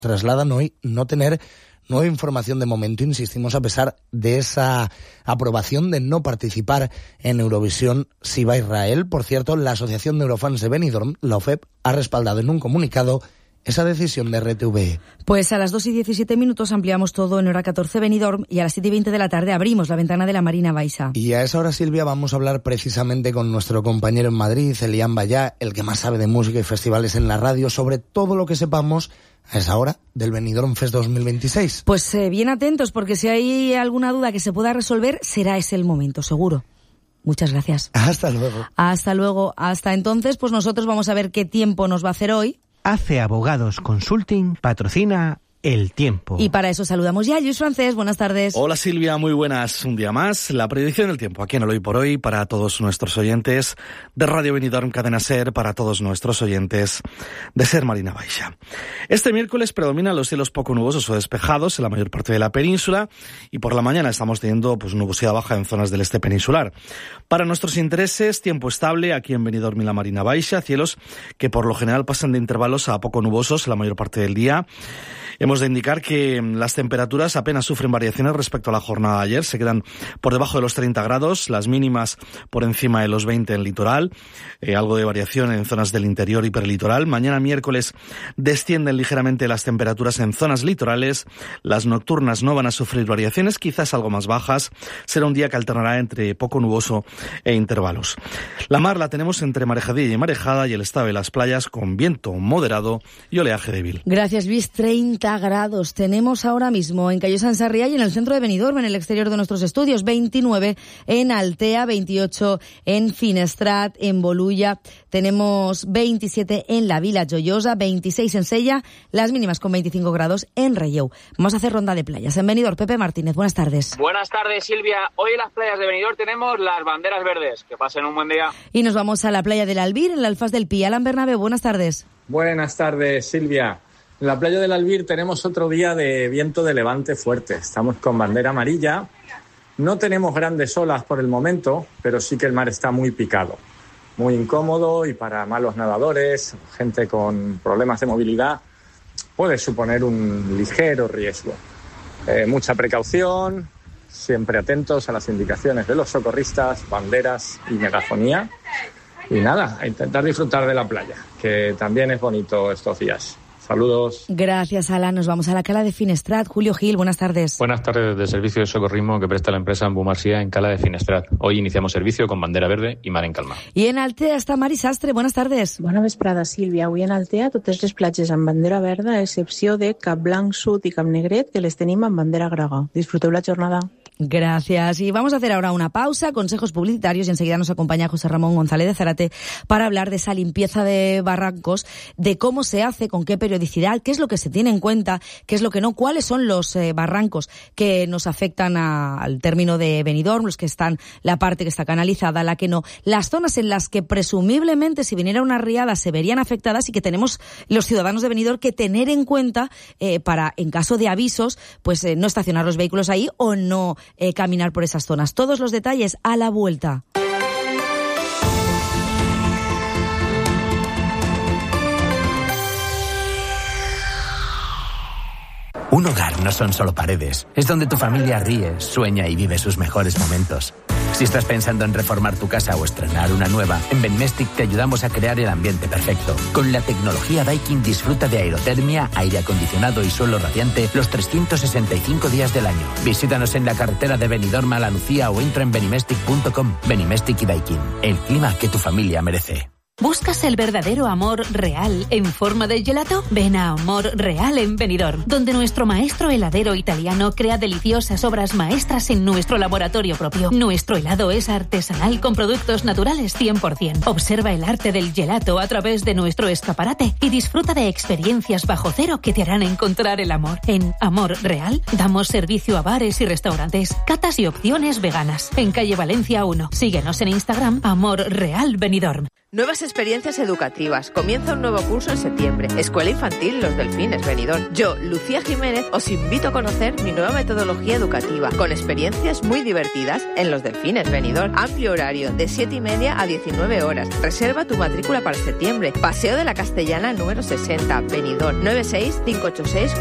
trasladan hoy no tener nueva información de momento, insistimos, a pesar de esa aprobación de no participar en Eurovisión si va Israel. Por cierto, la Asociación de Eurofans de Benidorm, la OFEP, ha respaldado en un comunicado esa decisión de RTV. Pues a las 2:17 ampliamos todo en hora 14 Benidorm y a las 7:20 de la tarde abrimos la ventana de la Marina Baixa. Y a esa hora, Silvia, vamos a hablar precisamente con nuestro compañero en Madrid, Elian Bayá, el que más sabe de música y festivales en la radio, sobre todo lo que sepamos a esa hora del Benidorm Fest 2026. Pues bien atentos, porque si hay alguna duda que se pueda resolver, será ese el momento, seguro. Muchas gracias. Hasta luego. Hasta luego. Hasta entonces, pues nosotros vamos a ver qué tiempo nos va a hacer hoy. Hace Abogados Consulting patrocina El Tiempo. Y para eso saludamos ya a Lluís Francés. Buenas tardes. Hola Silvia, muy buenas. Un día más, la predicción del tiempo aquí en el Hoy por Hoy para todos nuestros oyentes de Radio Benidorm Cadena Ser, para todos nuestros oyentes de Ser Marina Baixa. Este miércoles predominan los cielos poco nubosos o despejados en la mayor parte de la península y por la mañana estamos teniendo nubosidad baja en zonas del este peninsular. Para nuestros intereses, tiempo estable aquí en Benidorm y la Marina Baixa, cielos que por lo general pasan de intervalos a poco nubosos en la mayor parte del día. Hemos de indicar que las temperaturas apenas sufren variaciones respecto a la jornada de ayer. Se quedan por debajo de los 30 grados, las mínimas por encima de los 20 en el litoral, algo de variación en zonas del interior y perlitoral. Mañana miércoles descienden ligeramente las temperaturas en zonas litorales. Las nocturnas no van a sufrir variaciones, quizás algo más bajas. Será un día que alternará entre poco nuboso e intervalos. La mar la tenemos entre marejadilla y marejada y el estado de las playas con viento moderado y oleaje débil. Gracias, Luis. 30 grados tenemos ahora mismo en Callosa en Sarriá y en el centro de Benidorm, en el exterior de nuestros estudios. 29 en Altea, 28 en Finestrat, en Bolulla. Tenemos 27 en la Vila Joiosa, 26 en Sella, las mínimas con 25 grados en Relleu. Vamos a hacer ronda de playas en Benidorm. Pepe Martínez, buenas tardes. Buenas tardes, Silvia. Hoy en las playas de Benidorm tenemos las banderas verdes. Que pasen un buen día. Y nos vamos a la playa del Albir, en la Alfaz del Pi. Alan Bernabé, buenas tardes. Buenas tardes, Silvia. En la playa del Albir tenemos otro día de viento de levante fuerte. Estamos con bandera amarilla. No tenemos grandes olas por el momento, pero sí que el mar está muy picado, muy incómodo, y para malos nadadores, gente con problemas de movilidad, puede suponer un ligero riesgo. Mucha precaución, siempre atentos a las indicaciones de los socorristas, banderas y megafonía. Y nada, a intentar disfrutar de la playa, que también es bonito estos días. Saludos. Gracias, Alan. Nos vamos a la Cala de Finestrat. Julio Gil, buenas tardes. Buenas tardes, del servicio de socorrismo que presta la empresa Ambumarsía en Cala de Finestrat. Hoy iniciamos servicio con bandera verde y mar en calma. Y en Altea está Mari Sastre. Buenas tardes. Bona vesprada, Sílvia. Avui en Altea totes les platges amb bandera verda, a excepció de Cap Blanc Sud i Cap Negret, que les tenim amb bandera groga. Disfruteu la jornada. Gracias. Y vamos a hacer ahora una pausa, consejos publicitarios, y enseguida nos acompaña José Ramón González de Zárate para hablar de esa limpieza de barrancos, de cómo se hace, con qué periodicidad, qué es lo que se tiene en cuenta, qué es lo que no, cuáles son los barrancos que nos afectan al término de Benidorm, los que están, la parte que está canalizada, la que no, las zonas en las que presumiblemente si viniera una riada se verían afectadas y que tenemos los ciudadanos de Benidorm que tener en cuenta para, en caso de avisos, pues no estacionar los vehículos ahí o no caminar por esas zonas. Todos los detalles a la vuelta. Un hogar no son solo paredes, es donde tu familia ríe, sueña y vive sus mejores momentos. Si estás pensando en reformar tu casa o estrenar una nueva, en Benimestic te ayudamos a crear el ambiente perfecto. Con la tecnología Daikin disfruta de aerotermia, aire acondicionado y suelo radiante los 365 días del año. Visítanos en la carretera de Benidorm a La Lucía o entra en benimestic.com. Benimestic y Daikin, el clima que tu familia merece. ¿Buscas el verdadero amor real en forma de gelato? Ven a Amor Real en Benidorm, donde nuestro maestro heladero italiano crea deliciosas obras maestras en nuestro laboratorio propio. Nuestro helado es artesanal con productos naturales 100%. Observa el arte del gelato a través de nuestro escaparate y disfruta de experiencias bajo cero que te harán encontrar el amor. En Amor Real damos servicio a bares y restaurantes, catas y opciones veganas. En calle Valencia 1. Síguenos en Instagram, Amor Real Benidorm. Nuevas experiencias educativas. Comienza un nuevo curso en septiembre. Escuela infantil Los Delfines, Benidorm. Yo, Lucía Jiménez, os invito a conocer mi nueva metodología educativa, con experiencias muy divertidas en Los Delfines, Benidorm. Amplio horario, de 7:30 a 19 horas. Reserva tu matrícula para septiembre. Paseo de la Castellana número 60, Benidorm. 96 586